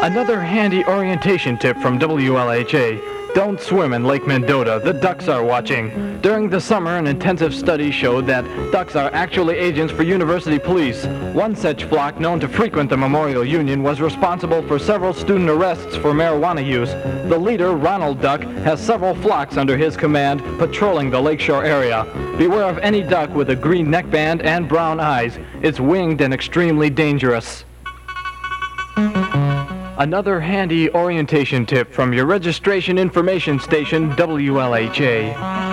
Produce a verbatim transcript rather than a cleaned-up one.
Another handy orientation tip from W L H A. Don't swim in Lake Mendota. The ducks are watching. During the summer, an intensive study showed that ducks are actually agents for university police. One such flock known to frequent the Memorial Union was responsible for several student arrests for marijuana use. The leader, Ronald Duck, has several flocks under his command patrolling the lakeshore area. Beware of any duck with a green neckband and brown eyes. It's winged and extremely dangerous. Another handy orientation tip from your registration information station, W L H A.